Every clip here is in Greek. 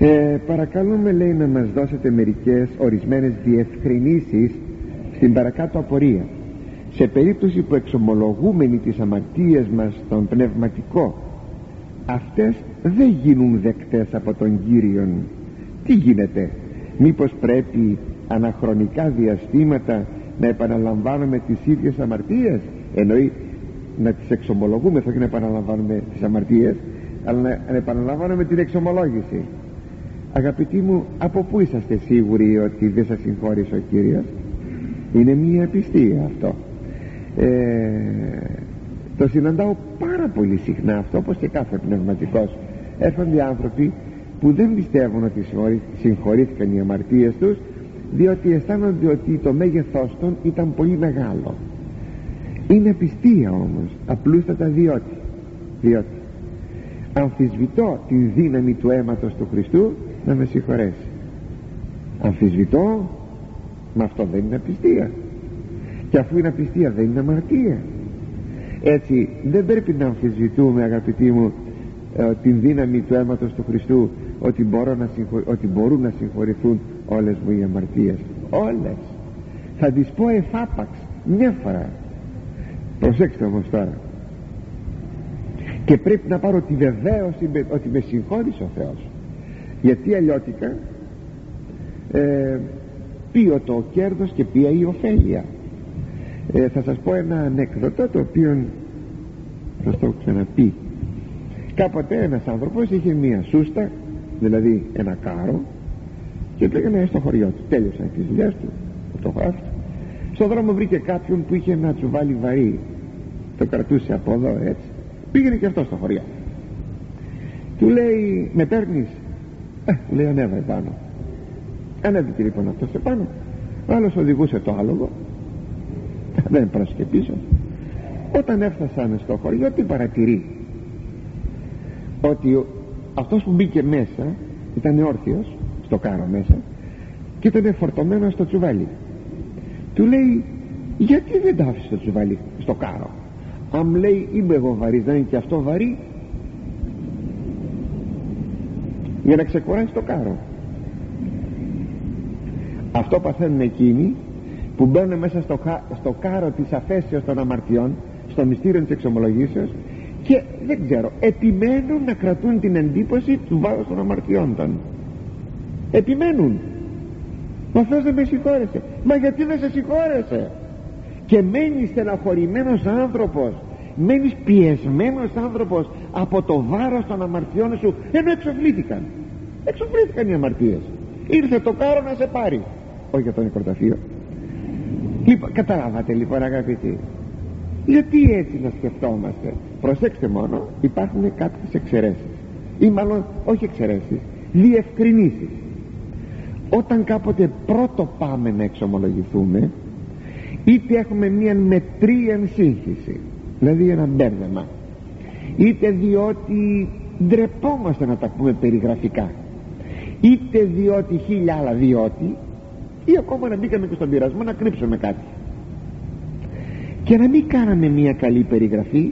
Παρακαλούμε, λέει, να μας δώσετε ορισμένες διευκρινήσεις στην παρακάτω απορία. Σε περίπτωση που εξομολογούμενοι τις αμαρτίες μας στον πνευματικό, αυτές δεν γίνουν δεκτές από τον Κύριον, τι γίνεται? Μήπως πρέπει αναχρονικά διαστήματα να επαναλαμβάνουμε τις ίδιες αμαρτίες? Εννοεί να τις εξομολογούμε, όχι να επαναλαμβάνουμε τις αμαρτίες, αλλά να επαναλαμβάνουμε την εξομολόγηση. Αγαπητοί μου, από πού είσαστε σίγουροι ότι δεν σας συγχώρησε ο Κύριος? Είναι μια απιστία αυτό. Το συναντάω πάρα πολύ συχνά αυτό, όπως και κάθε πνευματικός. Έρχονται άνθρωποι που δεν πιστεύουν ότι συγχωρήθηκαν οι αμαρτίες τους, διότι αισθάνονται ότι το μέγεθός των ήταν πολύ μεγάλο. Είναι απιστία όμως, απλούστατα διότι αμφισβητώ την δύναμη του αίματος του Χριστού να με συγχωρέσει. Αμφισβητώ, μα αυτό δεν είναι απιστία? Και αφού είναι απιστία, δεν είναι αμαρτία? Έτσι δεν πρέπει να αμφισβητούμε, αγαπητοί μου, την δύναμη του αίματος του Χριστού, ότι μπορούν να συγχωρηθούν όλες μου οι αμαρτίες. Όλες. Θα τις πω εφάπαξ μια φορά. Προσέξτε όμως τώρα. Και πρέπει να πάρω τη βεβαίωση ότι με συγχώρησε ο Θεός, γιατί αλλιώτικα ποιο το κέρδος και ποια η ωφέλεια. Θα σας πω ένα ανέκδοτο, το οποίο θα το ξαναπεί. Κάποτε ένας άνθρωπος είχε μία σούστα, δηλαδή ένα κάρο, και πήγαινε στο χωριό του. Τέλειωσαν τις δουλειές του, το χωράφι του. Στον δρόμο βρήκε κάποιον που είχε ένα τσουβάλι βαρύ, το κρατούσε από εδώ έτσι. Πήγαινε και αυτό στο χωριό. Του λέει, με παίρνεις? Του λέει, ανέβα επάνω. Ανέβηκε λοιπόν αυτός επάνω. Ο άλλος οδηγούσε το άλογο, δεν πρόσεχε πίσω. Όταν έφτασαν στο χωριό, τι παρατηρεί? Ότι αυτός που μπήκε μέσα ήταν όρθιος στο κάρο μέσα και ήταν φορτωμένο στο τσουβάλι. Του λέει, γιατί δεν τα άφησε το τσουβάλι στο κάρο? Αν, λέει, είμαι εγώ βαρύς, δεν είναι και αυτό βαρύ? Για να ξεκουράσει το κάρο. Αυτό παθαίνουν εκείνοι που μπαίνουν μέσα στο κάρο της αφέσεως των αμαρτιών, στο μυστήριο της εξομολογήσεως, και δεν ξέρω, επιμένουν να κρατούν την εντύπωση του βάρους των αμαρτιών των. Επιμένουν. Ο Θεός δεν με συγχώρεσε. Μα γιατί δεν σε συγχώρεσε? Και μένεις στεναχωρημένος άνθρωπος, μένεις πιεσμένος άνθρωπος από το βάρος των αμαρτιών σου, ενώ εξοφλήθηκαν οι αμαρτίες. Ήρθε το κάρο να σε πάρει, όχι για το νεκροταφείο. Λοιπόν, καταλάβατε λοιπόν, αγαπητοί, γιατί έτσι να σκεφτόμαστε? Προσέξτε μόνο, υπάρχουν κάποιες εξαιρέσεις, ή μάλλον όχι εξαιρέσεις, διευκρινήσεις. Όταν κάποτε πρώτο πάμε να εξομολογηθούμε, είτε έχουμε μία μετρίαν σύγχυση, δηλαδή ένα μπέρδεμα, είτε διότι ντρεπόμαστε να τα πούμε περιγραφικά, είτε διότι χίλια άλλα διότι, ή ακόμα να μπήκαμε και στον πειρασμό να κρύψουμε κάτι και να μην κάναμε μία καλή περιγραφή,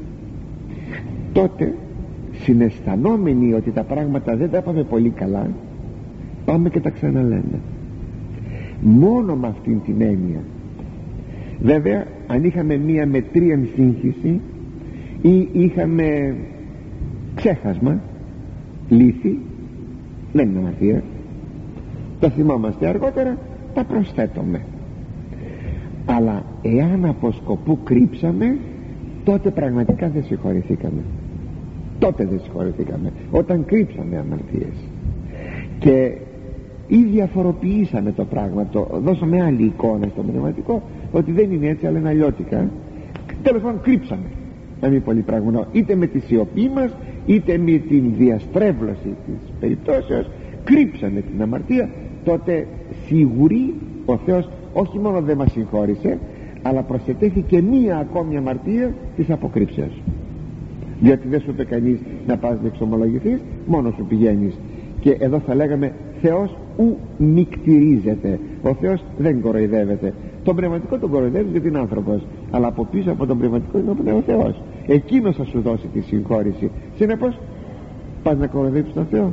τότε συναισθανόμενοι ότι τα πράγματα δεν τα πάμε πολύ καλά, πάμε και τα ξαναλέμε. Μόνο με αυτήν την έννοια. Βέβαια, αν είχαμε μία μετρίαν σύγχυση ή είχαμε ξέχασμα, λύθη, δεν είναι αμαρτία, τα θυμάμαστε αργότερα, τα προσθέτουμε. Αλλά εάν από σκοπού κρύψαμε, τότε πραγματικά δεν συγχωρηθήκαμε. Τότε δεν συγχωρηθήκαμε, όταν κρύψαμε αμαρτίες. Και ή διαφοροποιήσαμε το πράγμα, δώσαμε άλλη εικόνα στο πνευματικό, ότι δεν είναι έτσι, αλλά είναι αλλιώτικα. Τέλος πάντων, κρύψαμε, να μην πολύ πράγμα, είτε με τη σιωπή μας, είτε με την διαστρέβλωση της περιπτώσεως, κρύψαμε την αμαρτία. Τότε σίγουροι ο Θεός όχι μόνο δεν μας συγχώρησε, αλλά προσετέθηκε μία ακόμη αμαρτία της αποκρύψεως. Διότι δεν σου είπε κανείς να πας να εξομολογηθείς, μόνο σου πηγαίνεις. Και εδώ θα λέγαμε, Θεός ου νικτηρίζεται. Ο Θεός δεν κοροϊδεύεται. Τον πνευματικό τον κοροϊδεύει γιατί είναι άνθρωπος, αλλά από πίσω από τον πνευματικό είναι ο Θεός. Εκείνος θα σου δώσει τη συγχώρηση. Συνεπώς, πας να κοροϊδεύεις τον Θεό?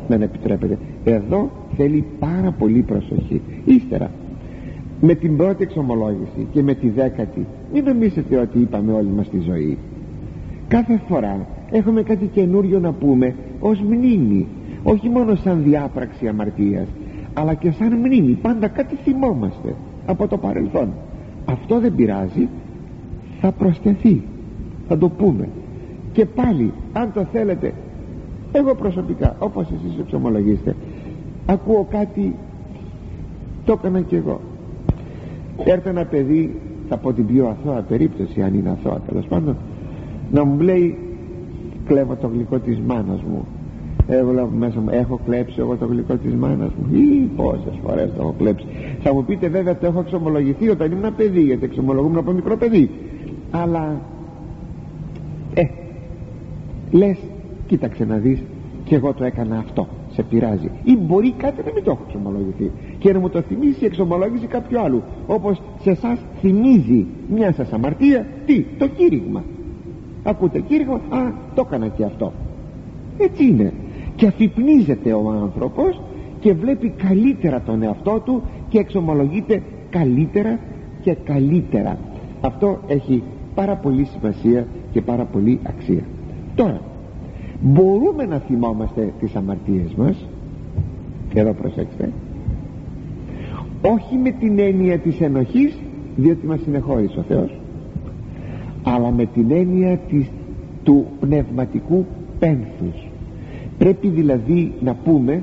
δεν επιτρέπεται. Εδώ θέλει πάρα πολύ προσοχή. Ύστερα με την πρώτη εξομολόγηση και με τη δέκατη, μην νομίζετε ότι είπαμε όλη μας τη ζωή. Κάθε φορά έχουμε κάτι καινούριο να πούμε ως μνήμη, όχι μόνο σαν διάπραξη αμαρτίας, αλλά και σαν μνήμη. Πάντα κάτι θυμόμαστε από το παρελθόν. Αυτό δεν πειράζει, θα προσθεθεί, θα το πούμε. Και πάλι, αν το θέλετε, εγώ προσωπικά, όπως εσείς εξομολογήσετε, ακούω κάτι, το έκανα κι εγώ. Έρθει ένα παιδί, θα πω την πιο αθώα περίπτωση, αν είναι αθώα τέλος πάντων, να μου λέει, κλέβω το γλυκό της μάνας μου. Εγώ μέσα μου, έχω κλέψει εγώ το γλυκό της μάνας μου? Ή πόσες φορές το έχω κλέψει? Θα μου πείτε βέβαια, το έχω εξομολογηθεί όταν ήμουν παιδί, γιατί εξομολογούμουν από μικρό παιδί. Αλλά λες, κοίταξε να δεις, και εγώ το έκανα αυτό, σε πειράζει? Ή μπορεί κάτι να μην το έχω εξομολογηθεί και να μου το θυμίσει η εξομολόγηση κάποιου άλλου, όπως σε εσάς θυμίζει μια σας αμαρτία το κήρυγμα. Ακούτε κήρυγμα, το έκανα και αυτό. Έτσι είναι. Και αφυπνίζεται ο άνθρωπος και βλέπει καλύτερα τον εαυτό του και εξομολογείται καλύτερα και καλύτερα. Αυτό έχει πάρα πολύ σημασία και πάρα πολύ αξία. Τώρα, μπορούμε να θυμόμαστε τις αμαρτίες μας, εδώ προσέξτε, όχι με την έννοια της ενοχής, διότι μας συνεχώρησε ο Θεός, αλλά με την έννοια του πνευματικού πένθους. Πρέπει δηλαδή να πούμε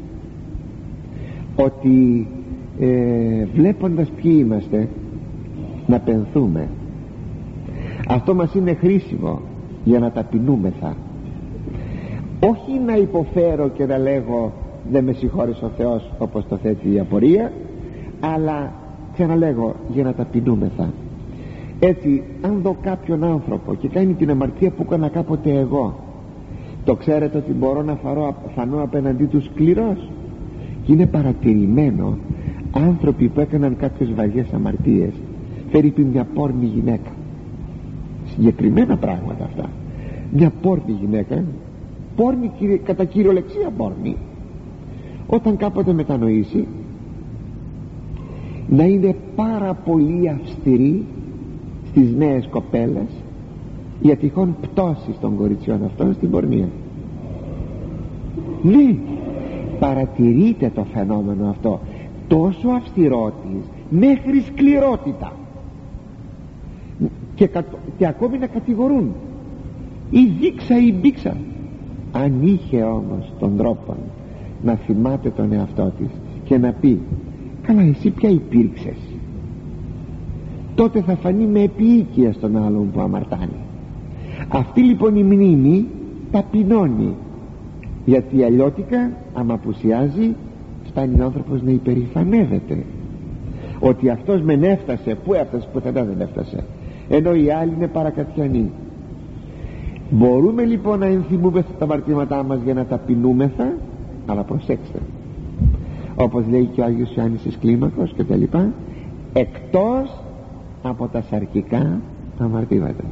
ότι βλέποντας ποιοι είμαστε, να πενθούμε. Αυτό μας είναι χρήσιμο για να ταπεινούμεθα, όχι να υποφέρω και να λέγω δεν με συγχώρησε ο Θεός, όπως το θέτει η απορία, αλλά ξαναλέγω, για να ταπεινούμεθα. Έτσι, αν δω κάποιον άνθρωπο και κάνει την αμαρτία που έκανα κάποτε εγώ, το ξέρετε ότι μπορώ να φανώ απέναντί του σκληρός? Και είναι παρατηρημένο άνθρωποι που έκαναν κάποιες βαριές αμαρτίες, περίπου μια πόρνη γυναίκα, συγκεκριμένα πράγματα αυτά, μια πόρνη γυναίκα, πόρνη κατά κυριολεξία πόρνη, όταν κάποτε μετανοήσει, να είναι πάρα πολύ αυστηρή στις νέες κοπέλες για τυχόν πτώσεις των κοριτσιών αυτών στην πορνεία. Ναι, παρατηρείτε το φαινόμενο αυτό, τόσο αυστηρότης μέχρι σκληρότητα, και ακόμη να κατηγορούν ή δείξα ή μπήξα. Αν είχε όμως τον τρόπο να θυμάται τον εαυτό της και να πει, καλά, εσύ ποια υπήρξες, τότε θα φανεί με επίοικια στον άλλον που αμαρτάνει. Αυτή λοιπόν η μνήμη ταπεινώνει, γιατί αλλιώτικα άμα απουσιάζει φτάνει ο άνθρωπος να υπερηφανεύεται ότι αυτός μεν έφτασε, που έφτασε, πουθενά δεν έφτασε, ενώ οι άλλοι είναι παρακατιανοί. Μπορούμε λοιπόν να ενθυμούμε τα αμαρτήματά μας για να ταπεινούμεθα, αλλά προσέξτε, όπως λέει και ο Άγιος Ιωάννης της Κλίμακος και τα λοιπά, εκτός από τα σαρκικά αμαρτήματα.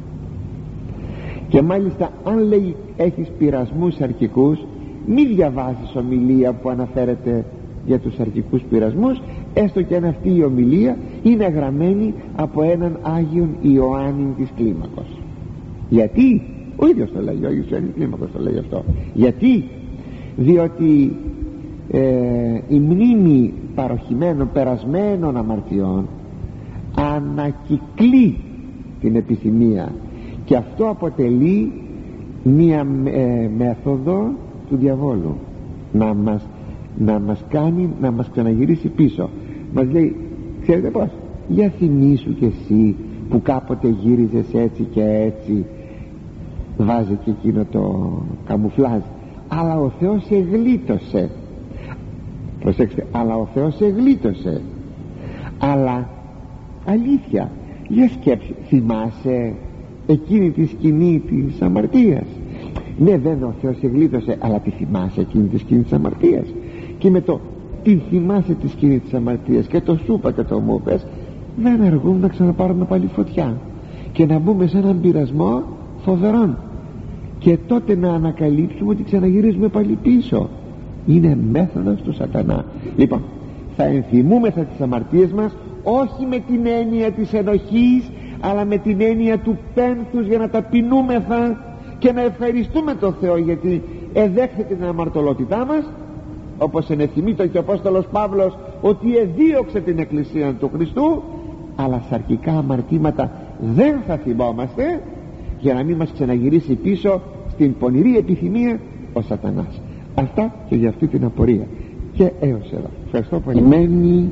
Και μάλιστα αν λέει έχεις πειρασμούς σαρκικούς, μη διαβάσεις ομιλία που αναφέρεται για τους σαρκικούς πειρασμούς, έστω και αν αυτή η ομιλία είναι γραμμένη από έναν Άγιον Ιωάννη της Κλίμακος. Γιατί? Ο ίδιος το λέει, ο Άγιος Ιωάννης της Κλίμακος το λέει αυτό. Γιατί? Διότι η μνήμη παροχημένων, περασμένων αμαρτιών ανακυκλεί την επιθυμία, και αυτό αποτελεί μία μέθοδο του διαβόλου να μας κάνει να μας ξαναγυρίσει πίσω. Μας λέει, ξέρετε πως, για θυμήσου κι εσύ που κάποτε γύριζες έτσι και έτσι, βάζει και εκείνο το καμουφλάζ, αλλά ο Θεός σε γλίτωσε. Προσέξτε, αλλά ο Θεός σε γλίτωσε. Αλλά αλήθεια, για σκέψη, θυμάσαι εκείνη τη σκηνή της αμαρτίας? Ναι, βέβαια ο Θεός σε γλίτωσε, αλλά τη θυμάσαι εκείνη τη σκηνή της αμαρτίας? Και με το τι θυμάσαι τη σκηνή της αμαρτίας και το σούπα και το μου πες, δεν αργούν να ξαναπάρουμε πάλι φωτιά και να μπούμε σε έναν πειρασμό φοβερόν. και τότε να ανακαλύψουμε ότι ξαναγυρίζουμε πάλι πίσω. Είναι μέθοδος του σατανά. Λοιπόν, θα ενθυμούμεθα τις αμαρτίες μας, όχι με την έννοια της ενοχής, αλλά με την έννοια του πένθους, για να ταπεινούμεθα και να ευχαριστούμε τον Θεό, γιατί εδέχθηκε την αμαρτωλότητά μας, όπως ενεθυμείται και ο Απόστολος Παύλος ότι εδίωξε την Εκκλησία του Χριστού, αλλά σαρκικά αμαρτήματα δεν θα θυμόμαστε, για να μην μας ξαναγυρίσει πίσω στην πονηρή επιθυμία ο σατανάς. Αυτά και για αυτή την απορία. Και έως εδώ. Ευχαριστώ πολύ. Μένει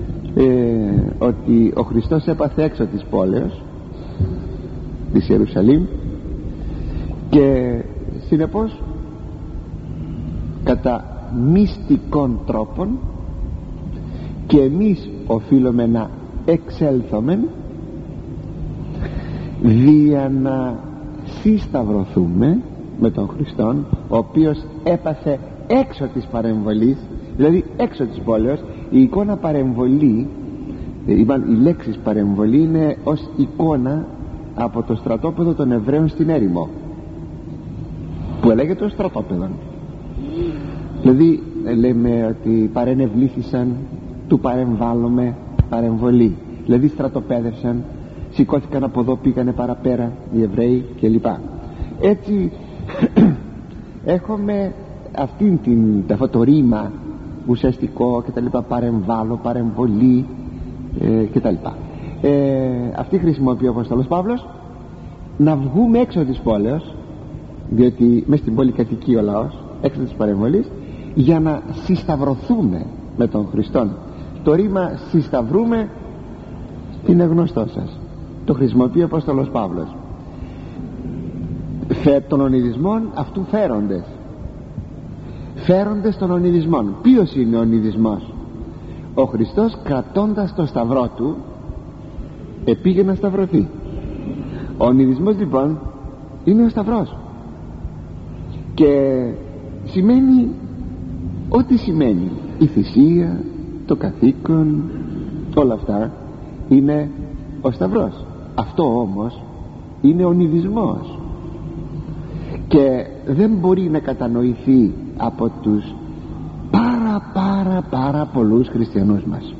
ότι ο Χριστός έπαθε έξω της πόλεως της Ιερουσαλήμ, και συνεπώς κατά μυστικών τρόπων και εμείς οφείλουμε να εξέλθουμε δια να συσταυρωθούμε με τον Χριστόν, ο οποίος έπαθε έξω της παρεμβολής, δηλαδή έξω της πόλεως. Η εικόνα παρεμβολή, οι λέξεις παρεμβολή είναι ως εικόνα από το στρατόπεδο των Εβραίων στην έρημο, που έλεγεται ως στρατόπεδο. Δηλαδή λέμε ότι παρενευλήθησαν, του παρεμβάλλουμε, παρεμβολή, δηλαδή στρατοπέδευσαν, σηκώθηκαν από εδώ, πήγανε παραπέρα οι Εβραίοι κλπ. Έτσι έχουμε αυτό το ρήμα ουσιαστικό κτλ, παρεμβάλλω, παρεμβολή κτλ. Αυτή χρησιμοποιεί ο Απόστολος Παύλος, να βγούμε έξω της πόλεως, διότι μες στην πόλη κατοικεί ο λαός, έξω της παρεμβολής, για να συσταυρωθούμε με τον Χριστόν. Το ρήμα συσταυρούμε είναι γνωστό σας, το χρησιμοποιεί ο Απόστολος Παύλος. Των ονειδισμών αυτού φέροντες των ονειδισμών. Ποιος είναι ο ονειδισμός? Ο Χριστός, κρατώντας το σταυρό του, επήγε να σταυρωθεί. Ο ονειδισμός λοιπόν είναι ο σταυρός, και σημαίνει ό,τι σημαίνει η θυσία, το καθήκον, όλα αυτά είναι ο σταυρός. Αυτό όμως είναι ονειδισμός και δεν μπορεί να κατανοηθεί από τους πάρα πολλούς χριστιανούς μας,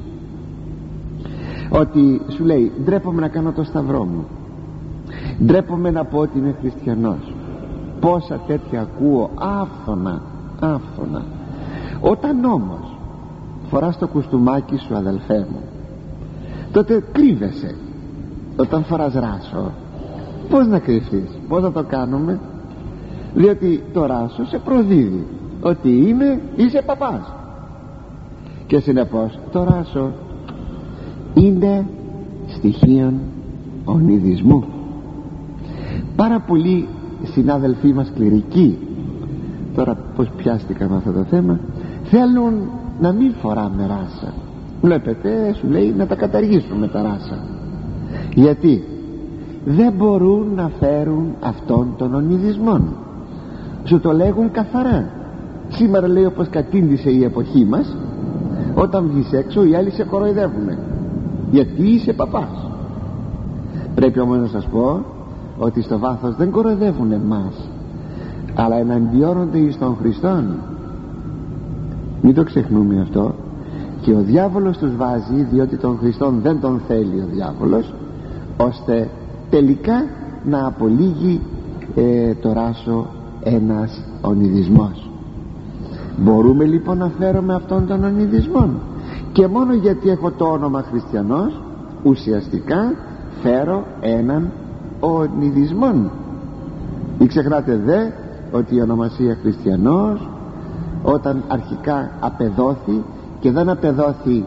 ότι σου λέει ντρέπομαι να κάνω το σταυρό μου, ντρέπομαι να πω ότι είμαι χριστιανός. Πόσα τέτοια ακούω άφθονα. Όταν όμως φοράς το κουστούμάκι σου, αδελφέ μου, τότε κρύβεσαι. Όταν φοράς ράσο, πώς να κρυφτείς? Πώς να το κάνουμε? Διότι το ράσο σε προδίδει ότι είσαι παπάς, και συνεπώς το ράσο είναι στοιχείων ονειδισμού. Πάρα πολλοί συνάδελφοί μας κληρικοί, τώρα πως πιάστηκα με αυτό το θέμα, θέλουν να μην φοράμε ράσα. Βλέπετε, σου λέει να τα καταργήσουμε τα ράσα. Γιατί? Δεν μπορούν να φέρουν αυτόν τον ονειδισμόν. Σου το λέγουν καθαρά. Σήμερα λέει, όπως κατήντησε η εποχή μας, όταν βγεις έξω οι άλλοι σε κοροϊδεύουνε γιατί είσαι παπάς. Πρέπει όμως να σας πω ότι στο βάθος δεν κοροϊδεύουν εμάς, αλλά εναντιώνονται εις τον Χριστόν. Μην το ξεχνούμε αυτό. Και ο διάβολος τους βάζει, διότι τον Χριστόν δεν τον θέλει ο διάβολος, ώστε τελικά να απολύγει το ράσο ένας ονειδισμός. Μπορούμε λοιπόν να φέρουμε αυτόν τον ονειδισμό, και μόνο γιατί έχω το όνομα χριστιανός ουσιαστικά φέρω έναν ονειδισμό. Μην ξεχνάτε δε ότι η ονομασία χριστιανός, όταν αρχικά απεδόθη, και δεν απεδόθη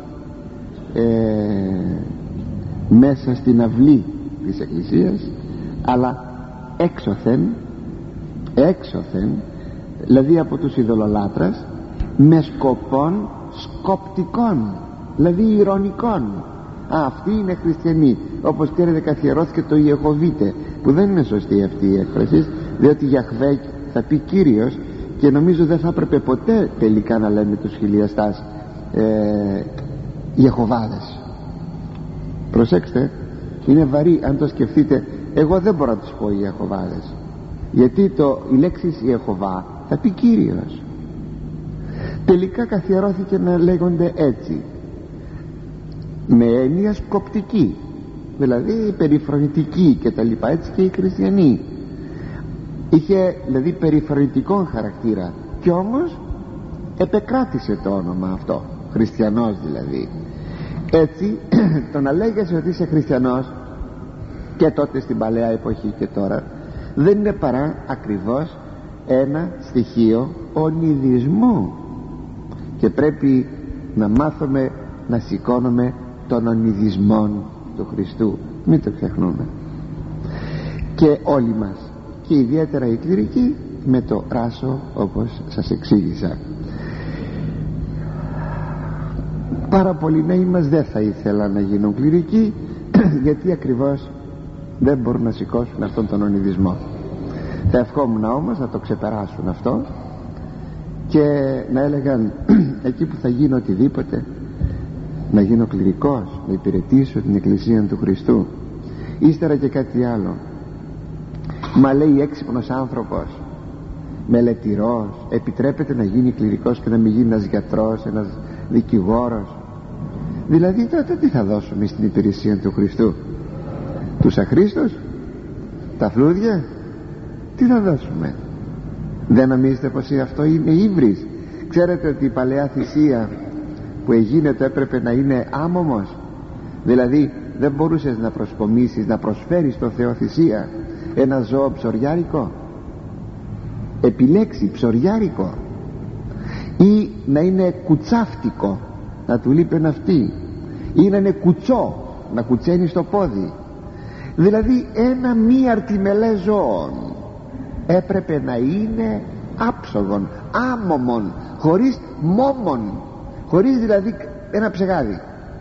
μέσα στην αυλή της Εκκλησίας, αλλά έξωθεν, δηλαδή από τους ειδωλολάτρας, με σκοπών σκοπτικών, δηλαδή ηρωνικών. Αυτοί είναι χριστιανοί. Όπως ξέρετε, καθιερώθηκε το Ιεχωβίτε, που δεν είναι σωστή αυτή η έκφραση, διότι Γιαχβέ θα πει Κύριος, και νομίζω δεν θα έπρεπε ποτέ τελικά να λέμε τους χιλιαστάς Ιεχωβάδες. Προσέξτε, είναι βαρύ αν το σκεφτείτε. Εγώ δεν μπορώ να τους πω Ιεχωβάδες, γιατί η λέξη Ιεχωβά θα πει Κύριος. Τελικά καθιερώθηκε να λέγονται έτσι, με έννοια σκοπτική, δηλαδή περιφρονητική και τα λοιπά. Έτσι και οι χριστιανοί είχε δηλαδή περιφρονητικό χαρακτήρα, και όμως επεκράτησε το όνομα αυτό, χριστιανός δηλαδή. Έτσι το να λέγεσαι ότι είσαι χριστιανός, και τότε στην παλαιά εποχή και τώρα, δεν είναι παρά ακριβώς ένα στοιχείο ονειδισμού, και πρέπει να μάθουμε να σηκώνουμε των ονειδισμών του Χριστού, μην το ξεχνούμε. Και όλοι μας, και ιδιαίτερα οι κληρικοί, με το ράσο όπως σας εξήγησα. Πάρα πολλοί νέοι μας δεν θα ήθελαν να γίνουν κληρικοί γιατί ακριβώς δεν μπορούν να σηκώσουν αυτόν τον ονειδισμό. Θα ευχόμουν όμως να το ξεπεράσουν αυτό και να έλεγαν εκεί που θα γίνω οτιδήποτε, να γίνω κληρικός, να υπηρετήσω την Εκκλησία του Χριστού. Ύστερα και κάτι άλλο. Μα λέει έξυπνος άνθρωπος, μελετηρός, επιτρέπεται να γίνει κληρικός και να μην γίνει ένας γιατρός, ένας δικηγόρος? Δηλαδή τότε τι θα δώσουμε στην υπηρεσία του Χριστού? Τους αχρήστους, τα φλούδια, τι θα δώσουμε? Δεν νομίζετε πως αυτό είναι ύβρις? Ξέρετε ότι η παλαιά θυσία που εγίνεται έπρεπε να είναι άμωμος, δηλαδή δεν μπορούσες να προσκομίσεις, να προσφέρεις στο Θεό θυσία ένα ζώο ψωριάρικο, επιλέξει ψωριάρικο, ή να είναι κουτσάφτικο, να του λείπει ένα αυτί, ή να είναι κουτσό, να κουτσένει στο πόδι, δηλαδή ένα μη αρτιμελές ζώο έπρεπε να είναι άψογον, άμωμον, χωρίς μόμον, χωρίς δηλαδή ένα ψεγάδι.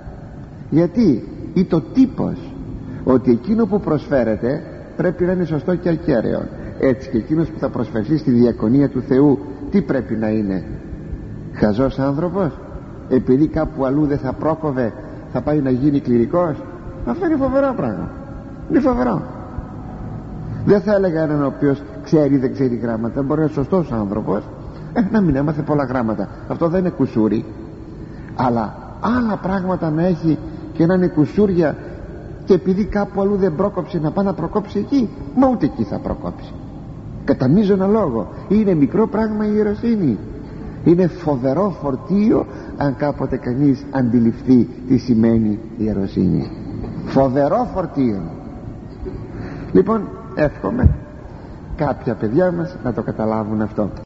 Γιατί ή το τύπος ότι εκείνο που προσφέρεται πρέπει να είναι σωστό και ακέραιο. Έτσι και εκείνος που θα προσφερθεί στη διακονία του Θεού, τι πρέπει να είναι? Χαζός άνθρωπος, επειδή κάπου αλλού δεν θα πρόκοβε, θα πάει να γίνει κληρικός? Αυτό είναι φοβερό πράγμα, είναι φοβερό. Δεν θα έλεγα έναν ο οποίος ξέρει δεν ξέρει γράμματα, μπορεί να είναι σωστός άνθρωπος, να μην έμαθε πολλά γράμματα, αυτό δεν είναι κουσούρι. Αλλά άλλα πράγματα να έχει και να είναι κουσούρια, και επειδή κάπου αλλού δεν πρόκοψε να πάει να προκόψει εκεί, μα ούτε εκεί θα προκόψει, κατά μείζωνα λόγο. Είναι μικρό πράγμα η ιεροσύνη, είναι φοβερό φορτίο αν κάποτε κανείς αντιληφθεί τι σημαίνει ιεροσύνη. Φοβερό φορτίο. Λοιπόν, εύχομαι κάποια παιδιά μας να το καταλάβουν αυτό.